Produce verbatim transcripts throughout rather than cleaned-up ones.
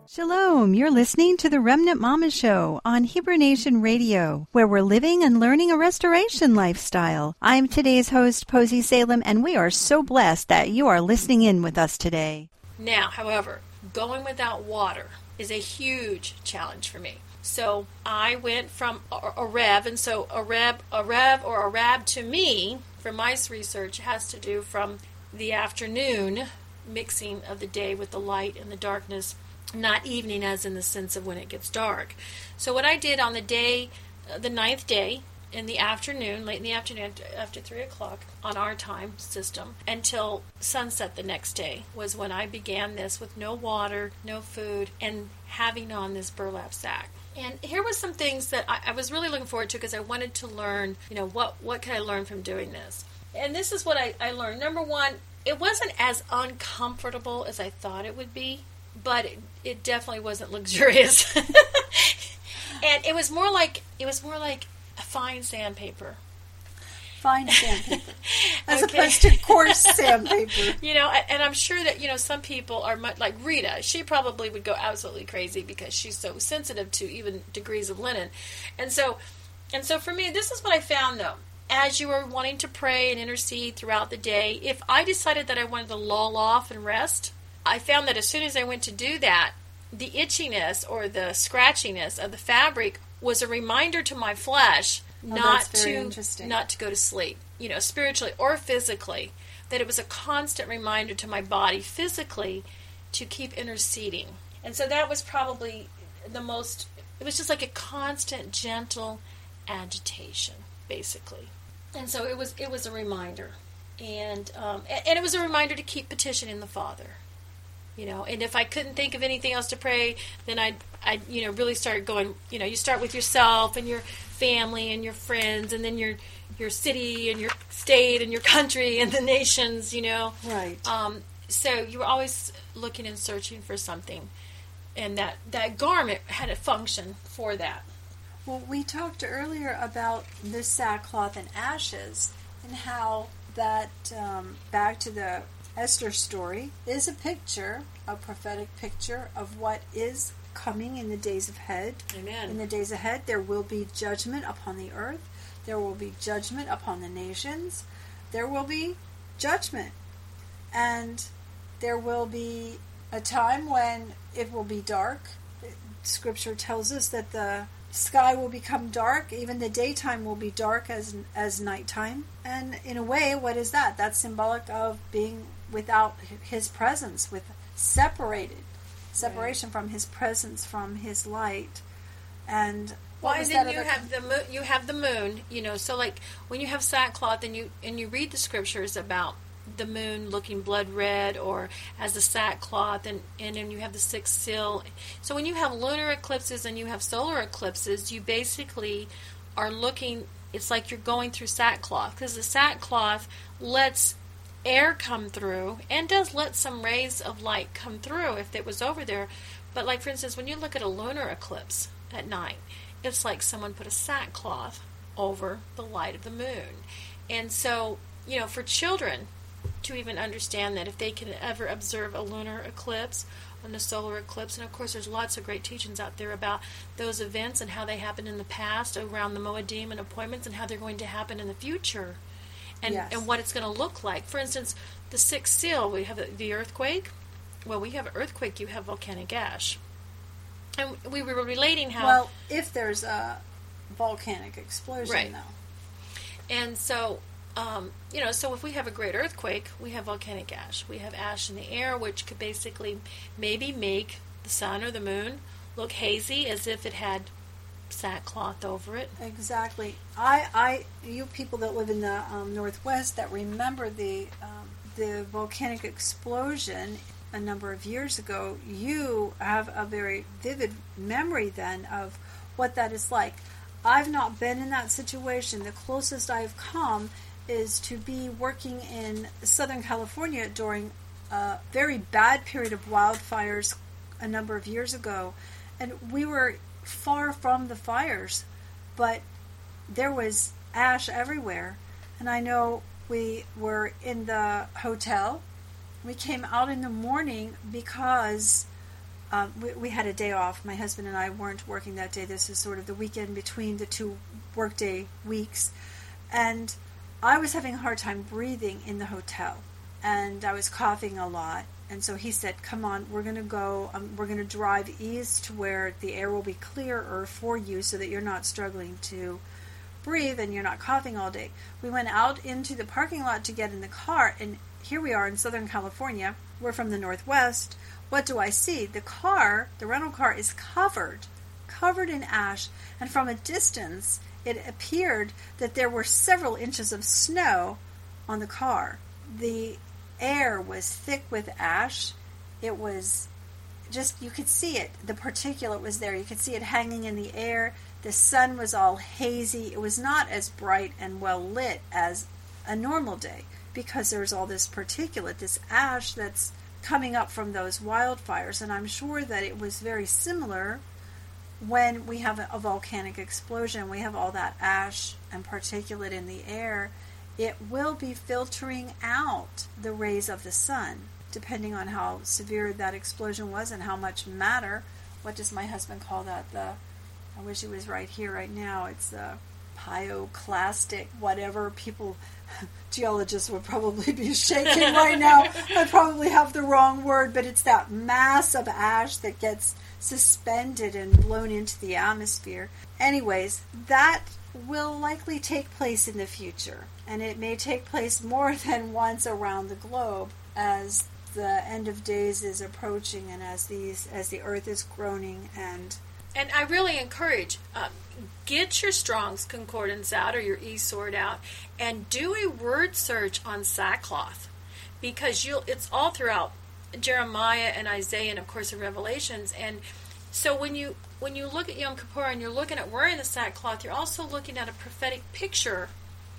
Shalom, you're listening to the Remnant Mama Show on Hebrew Nation Radio, where we're living and learning a restoration lifestyle. I'm today's host, Posey Salem, and we are so blessed that you are listening in with us today. Now, however, going without water is a huge challenge for me. So I went from a Rev, and so a Rev, a Rev or a Rab to me, for my research, has to do from the afternoon mixing of the day with the light and the darkness, not evening as in the sense of when it gets dark. So what I did on the day, uh, the ninth day, in the afternoon, late in the afternoon, after three o'clock on our time system, until sunset the next day, was when I began this with no water, no food, and having on this burlap sack. And here was some things that I, I was really looking forward to because I wanted to learn, you know, what, what can I learn from doing this? And this is what I, I learned. Number one, it wasn't as uncomfortable as I thought it would be, but it, it definitely wasn't luxurious. And it was more like it was more like a fine sandpaper. Fine sandpaper, as Okay. opposed to coarse sandpaper. You know, and I'm sure that, you know, some people are much like Rita. She probably would go absolutely crazy because she's so sensitive to even degrees of linen. And so, and so for me, this is what I found though. As you were wanting to pray and intercede throughout the day, if I decided that I wanted to lull off and rest, I found that as soon as I went to do that, the itchiness or the scratchiness of the fabric was a reminder to my flesh Oh, not that's very to interesting. not to go to sleep, you know, spiritually or physically. That it was a constant reminder to my body physically to keep interceding. And so that was probably the most, it was just like a constant, gentle agitation, basically. And so it was it was a reminder. And um, and, and it was a reminder to keep petitioning the Father. You know, and if I couldn't think of anything else to pray, then I'd, I'd, you know, really start going, you know, you start with yourself and your family and your friends and then your your city and your state and your country and the nations, you know. Right. Um, so you were always looking and searching for something. And that, that garment had a function for that. Well, we talked earlier about the sackcloth and ashes and how that, um, back to the Esther story, is a picture, a prophetic picture of what is coming in the days ahead. Amen. In the days ahead, there will be judgment upon the earth. There will be judgment upon the nations. There will be judgment. And there will be a time when it will be dark. Scripture tells us that the sky will become dark. Even the daytime will be dark as as nighttime. And in a way, what is that? That's symbolic of being without His presence, with separated, separation right. from His presence, from His light. And well, what and then you have the moon. You have the moon. You know, so like when you have sackcloth and you and you read the scriptures about the moon looking blood red or as the sackcloth, and, and then you have the sixth seal. So when you have lunar eclipses and you have solar eclipses, you basically are looking, it's like you're going through sackcloth, because the sackcloth lets air come through and does let some rays of light come through if it was over there. But like, for instance, when you look at a lunar eclipse at night, it's like someone put a sackcloth over the light of the moon. And so, you know, for children to even understand that, if they can ever observe a lunar eclipse and a solar eclipse, and of course there's lots of great teachings out there about those events and how they happened in the past around the Moedim and appointments, and how they're going to happen in the future, and yes. and what it's going to look like. For instance, the sixth seal, we have the earthquake. Well, we have an earthquake, you have volcanic ash. And we were relating how... Well, if there's a volcanic explosion, right. though. And so... Um, you know, so if we have a great earthquake, we have volcanic ash. We have ash in the air, which could basically maybe make the sun or the moon look hazy, as if it had sackcloth over it. Exactly. I, I, you people that live in the um, Northwest that remember the um, the volcanic explosion a number of years ago, you have a very vivid memory then of what that is like. I've not been in that situation. The closest I've come is to be working in Southern California during a very bad period of wildfires a number of years ago. And we were far from the fires, but there was ash everywhere. And I know we were in the hotel. We came out in the morning because um, we, we had a day off. My husband and I weren't working that day. This is sort of the weekend between the two workday weeks. And I was having a hard time breathing in the hotel. And I was coughing a lot. And so he said, come on, we're going to go, um, we're going to drive east to where the air will be clearer for you so that you're not struggling to breathe and you're not coughing all day. We went out into the parking lot to get in the car, and here we are in Southern California. We're from the Northwest. What do I see? The car, the rental car, is covered, covered in ash, and from a distance, it appeared that there were several inches of snow on the car. The air was thick with ash. It was just, you could see it. The particulate was there. You could see it hanging in the air. The sun was all hazy. It was not as bright and well lit as a normal day because there's all this particulate, this ash that's coming up from those wildfires. And I'm sure that it was very similar when we have a volcanic explosion. We have all that ash and particulate in the air. It will be filtering out the rays of the sun, depending on how severe that explosion was and how much matter. What does my husband call that? The I wish he was right here, right now. It's the pyroclastic, whatever. People, geologists would probably be shaking right now. I probably have the wrong word, but it's that mass of ash that gets suspended and blown into the atmosphere. Anyways, that will likely take place in the future, and it may take place more than once around the globe as the end of days is approaching and as these as the earth is groaning. And And I really encourage, uh, get your Strong's Concordance out or your eSword out and do a word search on sackcloth, because you'll it's all throughout Jeremiah and Isaiah and of course in Revelations. And so when you when you look at Yom Kippur and you're looking at wearing the sackcloth, you're also looking at a prophetic picture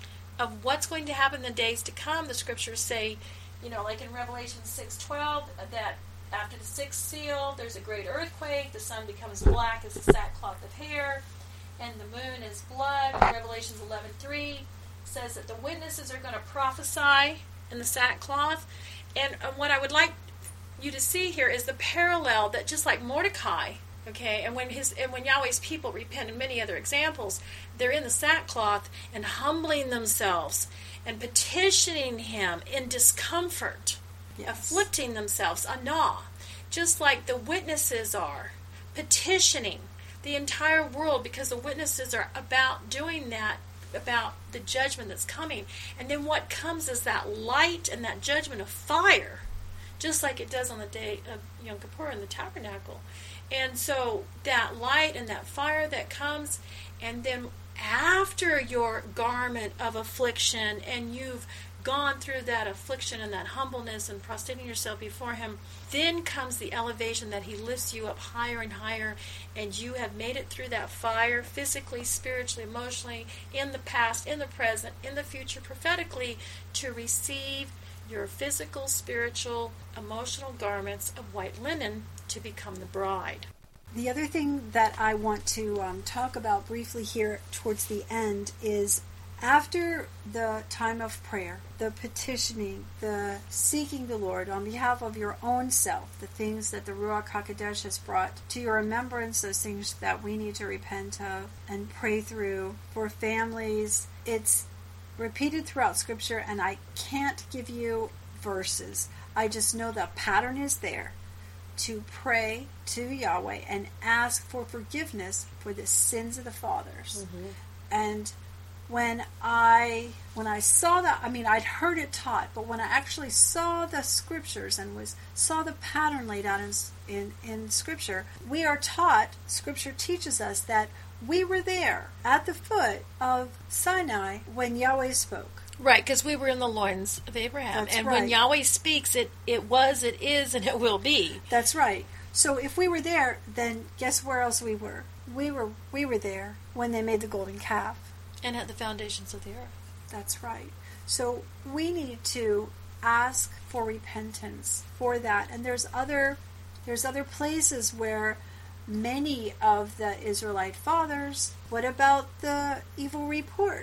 of what's going to happen in the days to come. The scriptures say, you know, like in Revelation six twelve, that after the sixth seal, there's a great earthquake. The sun becomes black as a sackcloth of hair, and the moon is blood. Revelations eleven three says that the witnesses are going to prophesy in the sackcloth. And uh, what I would like you to see here is the parallel that just like Mordecai, okay, and when his and when Yahweh's people repent, and many other examples, they're in the sackcloth and humbling themselves and petitioning him in discomfort. Yes. Afflicting themselves, anah, just like the witnesses are, petitioning the entire world, because the witnesses are about doing that, about the judgment that's coming. And then what comes is that light and that judgment of fire, just like it does on the day of Yom Kippur in the tabernacle. And so that light and that fire that comes, and then after your garment of affliction, and you've gone through that affliction and that humbleness and prostrating yourself before him, then comes the elevation that he lifts you up higher and higher, and you have made it through that fire physically, spiritually, emotionally, in the past, in the present, in the future, prophetically, to receive your physical, spiritual, emotional garments of white linen to become the bride. The other thing that I want to um, talk about briefly here towards the end is after the time of prayer, the petitioning, the seeking the Lord on behalf of your own self, the things that the Ruach HaKodesh has brought to your remembrance, those things that we need to repent of and pray through for families. It's repeated throughout Scripture, and I can't give you verses. I just know the pattern is there to pray to Yahweh and ask for forgiveness for the sins of the fathers. Mm-hmm. And when I when I saw that, I mean, I'd heard it taught, but when I actually saw the scriptures and was saw the pattern laid out in in, in Scripture, we are taught, Scripture teaches us that we were there at the foot of Sinai when Yahweh spoke. Right, because we were in the loins of Abraham. That's and right. when Yahweh speaks, it, it was, it is, and it will be. That's right. So if we were there, then guess where else we were? We were we were there when they made the golden calf. And at the foundations of the earth. That's right. So we need to ask for repentance for that. And there's other there's other places where many of the Israelite fathers, what about the evil report?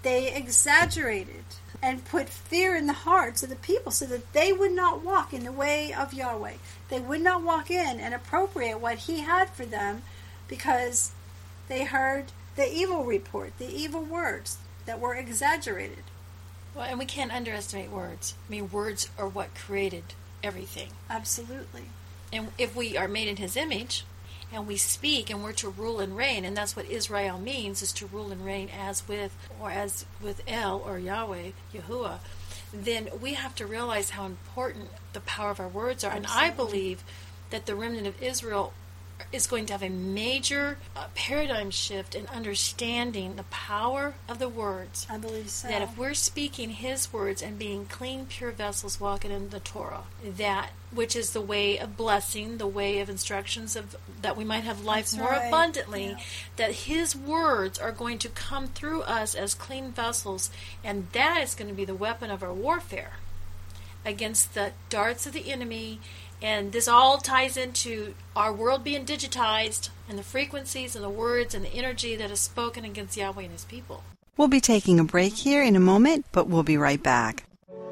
they exaggerated and put fear in the hearts of the people so that they would not walk in the way of Yahweh. They would not walk in and appropriate what he had for them because they heard the evil report, the evil words that were exaggerated. Well, and we can't underestimate words. I mean, words are what created everything. Absolutely. And if we are made in his image, and we speak, and we're to rule and reign, and that's what Israel means, is to rule and reign as with, or as with El, or Yahweh, Yahuwah, then we have to realize how important the power of our words are. Absolutely. And I believe that the remnant of Israel is going to have a major uh, paradigm shift in understanding the power of the words. I believe so. That if we're speaking his words and being clean, pure vessels walking in the Torah, that which is the way of blessing, the way of instructions of that we might have life That's more right. abundantly, yeah. that his words are going to come through us as clean vessels, and that is going to be the weapon of our warfare against the darts of the enemy. And this all ties into our world being digitized and the frequencies and the words and the energy that is spoken against Yahweh and his people. We'll be taking a break here in a moment, but we'll be right back.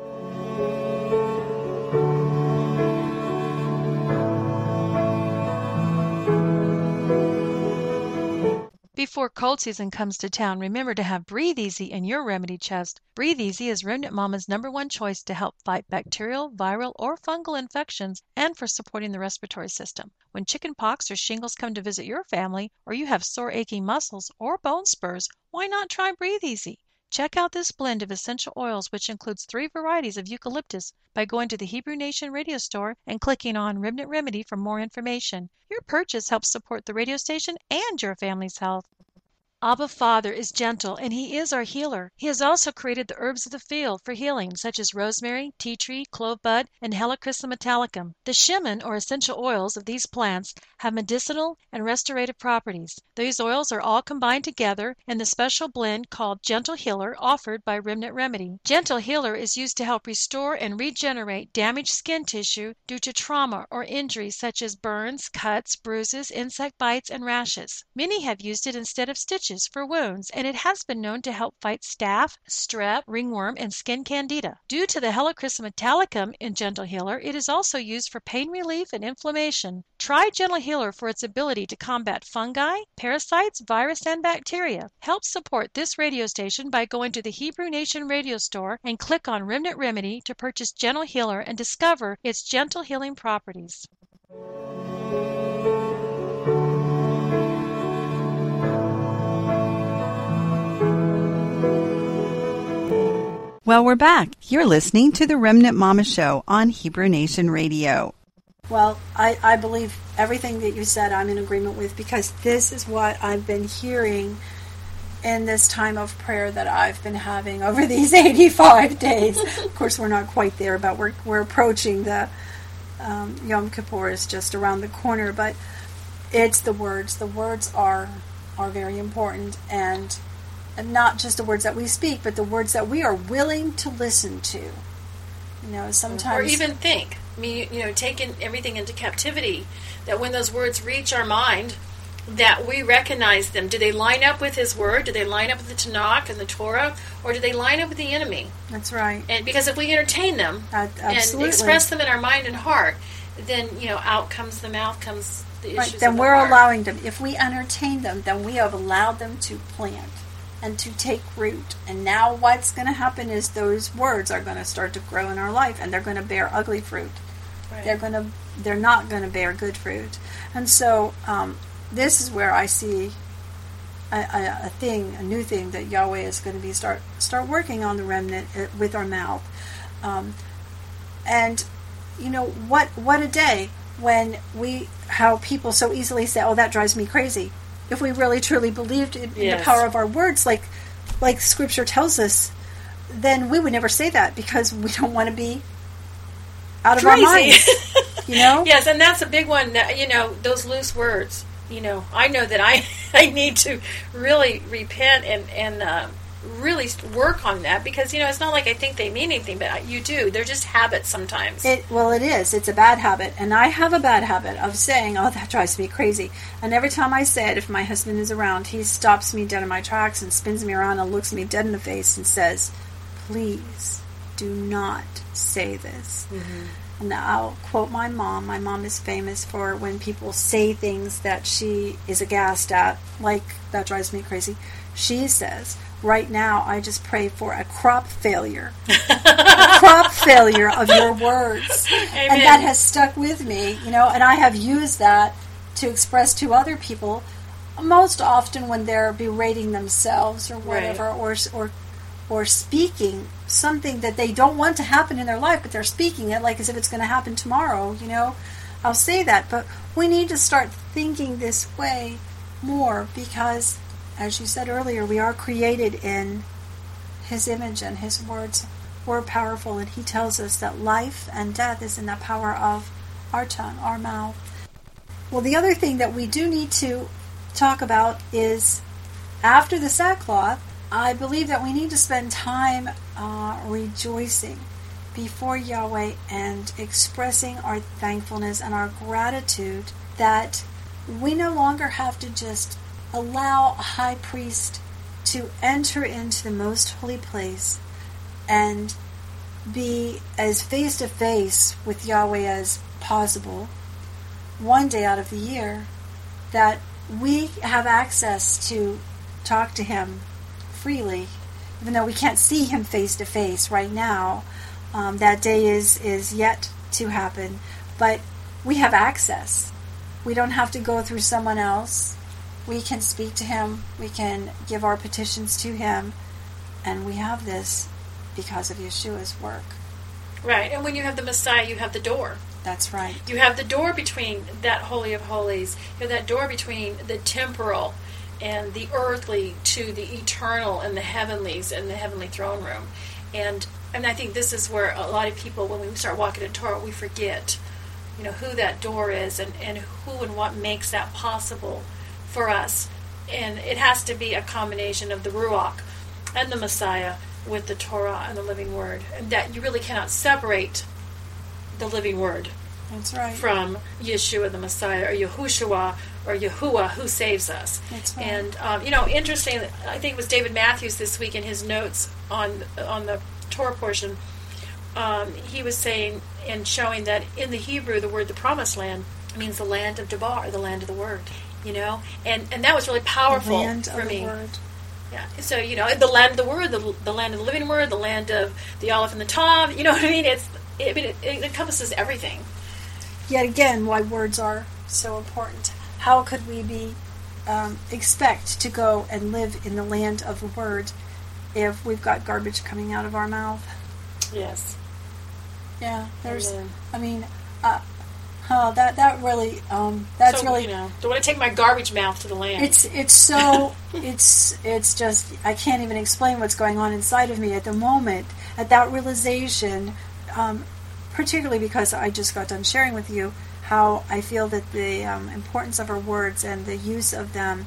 Before cold season comes to town, remember to have Breathe Easy in your remedy chest. Breathe Easy is Remnant Mama's number one choice to help fight bacterial, viral, or fungal infections and for supporting the respiratory system. When chicken pox or shingles come to visit your family, or you have sore aching muscles or bone spurs, why not try Breathe Easy? Check out this blend of essential oils, which includes three varieties of eucalyptus, by going to the Hebrew Nation radio store and clicking on Remnant Remedy for more information. Your purchase helps support the radio station and your family's health. Abba Father is gentle, and he is our healer. He has also created the herbs of the field for healing, such as rosemary, tea tree, clove bud, and Helichrysum metallicum. The shemen, or essential oils, of these plants have medicinal and restorative properties. These oils are all combined together in the special blend called Gentle Healer, offered by Remnant Remedy. Gentle Healer is used to help restore and regenerate damaged skin tissue due to trauma or injuries such as burns, cuts, bruises, insect bites, and rashes. Many have used it instead of stitches for wounds, and it has been known to help fight staph, strep, ringworm, and skin candida. Due to the Helichrysum metallicum in Gentle Healer, it is also used for pain relief and inflammation. Try Gentle Healer for its ability to combat fungi, parasites, virus, and bacteria. Help support this radio station by going to the Hebrew Nation radio store and click on Remnant Remedy to purchase Gentle Healer and discover its gentle healing properties. Well, we're back. You're listening to the Remnant Mama Show on Hebrew Nation Radio. Well, I, I believe everything that you said I'm in agreement with, because this is what I've been hearing in this time of prayer that I've been having over these eighty-five days. Of course, we're not quite there, but we're we're approaching the um, Yom Kippur is just around the corner. But it's the words. The words are are very important, and and not just the words that we speak, but the words that we are willing to listen to. You know, sometimes... Or even think. I mean, you know, taking everything into captivity, that when those words reach our mind, that we recognize them. Do they line up with His Word? Do they line up with the Tanakh and the Torah? Or do they line up with the enemy? That's right. And because if we entertain them uh, and express them in our mind and heart, then, you know, out comes the mouth, comes the issues right. of Then the we're heart. allowing them. If we entertain them, then we have allowed them to plant and to take root. And now what's going to happen is those words are going to start to grow in our life, and they're going to bear ugly fruit. Right. They're going to, they're not going to bear good fruit. And so um, this is where I see a, a, a thing, a new thing that Yahweh is going to be start start working on the remnant with our mouth. Um, and you know what? What a day when we, how people so easily say, "Oh, that drives me crazy." If we really truly believed in, in yes. the power of our words, like like Scripture tells us, then we would never say that, because we don't want to be out of Crazy. our minds. You know? Yes, and that's a big one. You know, those loose words. You know, I know that I I need to really repent and and uh, really work on that, because, you know, it's not like I think they mean anything, but you do. They're just habits sometimes. It well, it is. It's a bad habit, and I have a bad habit of saying, "Oh, that drives me crazy." And every time I say it, if my husband is around, he stops me dead in my tracks and spins me around and looks me dead in the face and says, "Please do not say this." Mm-hmm. And I'll quote my mom. My mom is famous for when people say things that she is aghast at, like, "That drives me crazy." She says, "Right now, I just pray for a crop failure. a crop failure of your words." Amen. And that has stuck with me, you know, and I have used that to express to other people, most often when they're berating themselves or whatever, right. or or or speaking something that they don't want to happen in their life, but they're speaking it like as if it's going to happen tomorrow, you know. I'll say that, but we need to start thinking this way more, because, as you said earlier, we are created in His image, and His words were powerful, and He tells us that life and death is in the power of our tongue, our mouth. Well, the other thing that we do need to talk about is, after the sackcloth, I believe that we need to spend time uh, rejoicing before Yahweh and expressing our thankfulness and our gratitude that we no longer have to just allow a high priest to enter into the most holy place and be as face to face with Yahweh as possible one day out of the year, that we have access to talk to Him freely, even though we can't see Him face to face right now. Um, that day is, is yet to happen, but we have access. We don't have to go through someone else. We can speak to Him. We can give our petitions to Him, and we have this because of Yeshua's work. Right, and when you have the Messiah, you have the door. That's right. You have the door between that Holy of Holies. You have that door between the temporal and the earthly to the eternal and the heavenlies and the heavenly throne room. And and I think this is where a lot of people, when we start walking in Torah, we forget, you know, who that door is and, and who and what makes that possible for us. And it has to be a combination of the Ruach and the Messiah with the Torah and the living Word. And that you really cannot separate the living Word. That's right. From Yeshua the Messiah, or Yahushua, or Yahuwah, who saves us. That's right. And, um, you know, interesting, I think it was David Matthews this week in his notes on on the Torah portion, um, he was saying and showing that in the Hebrew, the word the promised land means the land of Debar, the land of the Word, you know? And and that was really powerful the land for of me. The word. Yeah, so, you know, the land of the Word, the, the land of the living Word, the land of the Aleph and the Tav, you know what I mean? It's, I mean, it, it encompasses everything. Yet again, why words are so important. How could we be um, expect to go and live in the land of the Word if we've got garbage coming out of our mouth? Yes. Yeah, there's. Amen. I mean, uh, oh, that that really, um, that's so, really. You know, don't want to take my garbage mouth to the land. It's it's so it's it's just I can't even explain what's going on inside of me at the moment at that realization. Um, particularly because I just got done sharing with you how I feel that the um, importance of our words and the use of them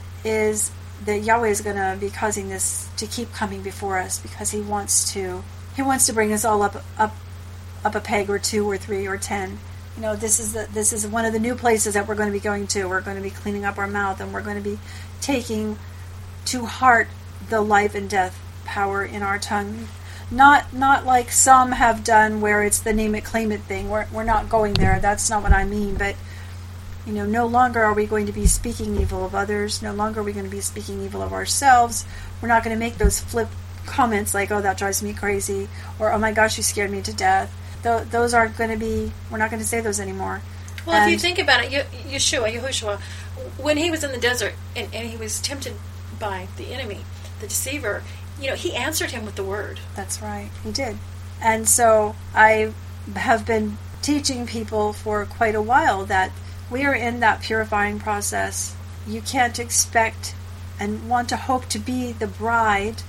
is that Yahweh is going to be causing this to keep coming before us, because He wants to He wants to bring us all up up up a peg or two or three or ten. You know, this is the, this is one of the new places that we're going to be going to. We're going to be cleaning up our mouth, and we're going to be taking to heart the life and death power in our tongue. Not not like some have done, where it's the name it, claim it thing. We're we're not going there. That's not what I mean. But, you know, no longer are we going to be speaking evil of others. No longer are we going to be speaking evil of ourselves. We're not going to make those flip comments like, "Oh, that drives me crazy," or "Oh my gosh, you scared me to death." Th- those aren't going to be. We're not going to say those anymore. Well, and if you think about it, Ye- Yeshua, Yahushua, when he was in the desert and, and he was tempted by the enemy, the deceiver, you know, he answered him with the word. That's right. He did. And so I have been teaching people for quite a while that we are in that purifying process. You can't expect and want to hope to be the bride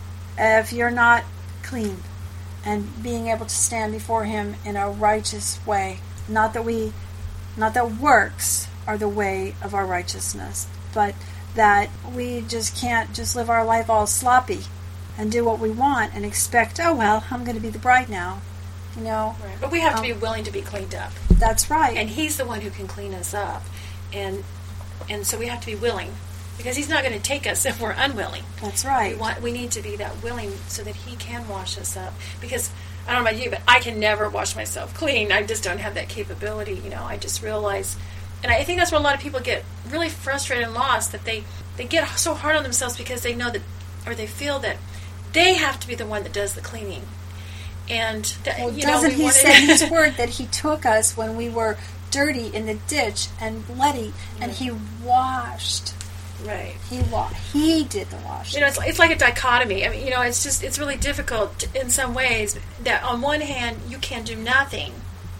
if you're not clean and being able to stand before Him in a righteous way. Not that we, not that works are the way of our righteousness, but that we just can't just live our life all sloppy and do what we want and expect, oh, well, I'm going to be the bride now. You know, right. But we have um, to be willing to be cleaned up. That's right. And he's the one who can clean us up. And and so we have to be willing, because he's not going to take us if we're unwilling. That's right. We want we need to be that willing so that he can wash us up. Because I don't know about you, but I can never wash myself clean. I just don't have that capability. You know, I just realize, and I think that's where a lot of people get really frustrated and lost, that they they get so hard on themselves because they know that, or they feel that they have to be the one that does the cleaning. And that, well, you doesn't know, we he wanted say in his word that he took us when we were dirty in the ditch and bloody, and he washed. Right. He wa- He did the washing. You know, it's, it's like a dichotomy. I mean, you know, it's just it's really difficult in some ways. That on one hand you can do nothing.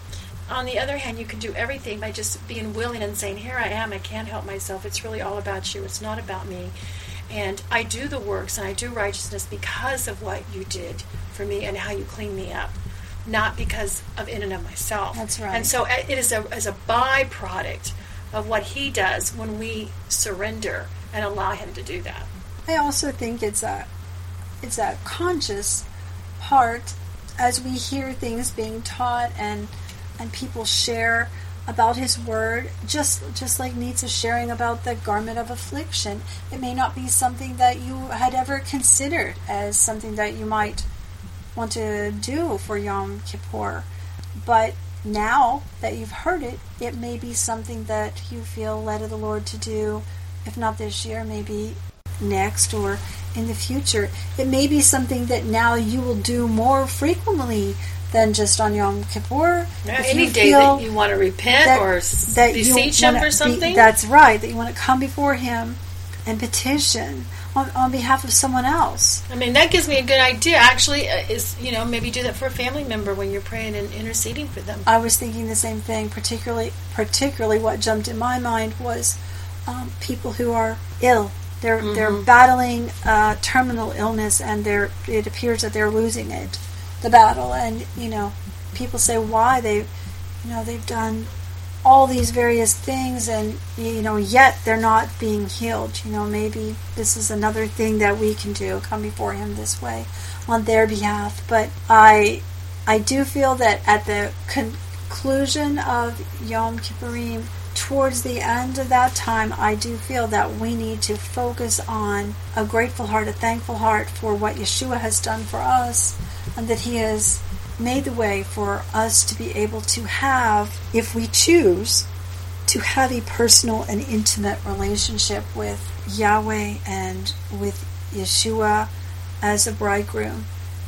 On the other hand, you can do everything by just being willing and saying, "Here I am. I can't help myself. It's really all about you. It's not about me." And I do the works and I do righteousness because of what you did for me and how you clean me up, not because of in and of myself. That's right. And so it is a, as a byproduct of what he does when we surrender and allow him to do that. I also think it's a it's a conscious part as we hear things being taught and and people share about his word, just just like Nitsa sharing about the garment of affliction. It may not be something that you had ever considered as something that you might want to do for Yom Kippur, but now that you've heard it, it may be something that you feel led of the Lord to do, if not this year, maybe next or in the future. It may be something that now you will do more frequently than just on Yom Kippur. Yeah, any day that you want to repent that, or that beseech him for something. Be, that's right, that you want to come before him and petition on, on behalf of someone else. I mean, that gives me a good idea, actually, uh, is, you know, maybe do that for a family member when you're praying and interceding for them. I was thinking the same thing, particularly, particularly what jumped in my mind was um, people who are ill. They're mm-hmm. they're battling uh, terminal illness, and they're it appears that they're losing it. The battle, and you know, people say why they, you know, they've done all these various things, and you know, yet they're not being healed. You know, maybe this is another thing that we can do, come before him this way on their behalf. But I, I do feel that at the conclusion of Yom Kippurim, towards the end of that time, I do feel that we need to focus on a grateful heart, a thankful heart for what Yeshua has done for us, and that he has made the way for us to be able to have, if we choose, to have a personal and intimate relationship with Yahweh and with Yeshua as a bridegroom.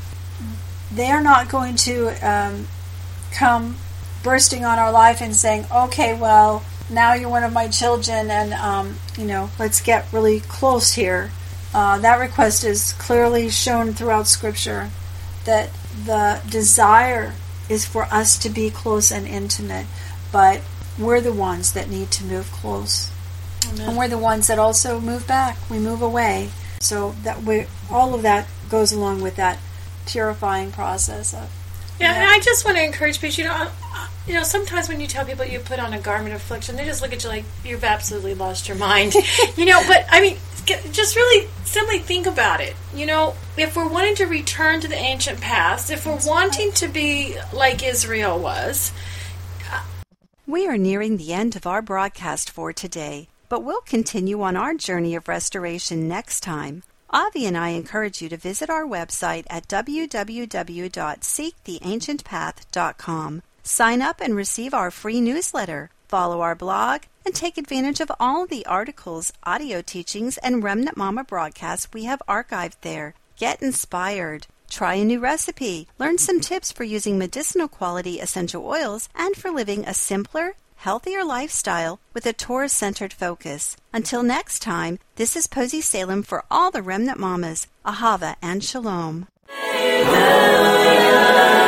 They are not going to um, come bursting on our life and saying, okay, well, now you're one of my children, and, um, you know, let's get really close here. Uh, that request is clearly shown throughout Scripture, that the desire is for us to be close and intimate, but we're the ones that need to move close. Amen. And we're the ones that also move back. We move away. So that we, all of that goes along with that purifying process of. Yeah, and I just want to encourage people, you know, you know, sometimes when you tell people you put on a garment of affliction, they just look at you like you've absolutely lost your mind. You know, but I mean, just really simply think about it. You know, if we're wanting to return to the ancient past, if we're wanting to be like Israel was. Uh, we are nearing the end of our broadcast for today, but we'll continue on our journey of restoration next time. Avi and I encourage you to visit our website at w w w dot seek the ancient path dot com. Sign up and receive our free newsletter, follow our blog, and take advantage of all the articles, audio teachings, and Remnant Mama broadcasts we have archived there. Get inspired. Try a new recipe. Learn some tips for using medicinal quality essential oils and for living a simpler, healthier lifestyle with a Torah-centered focus. Until next time, this is Posey Salem for all the Remnant Mamas. Ahava and Shalom.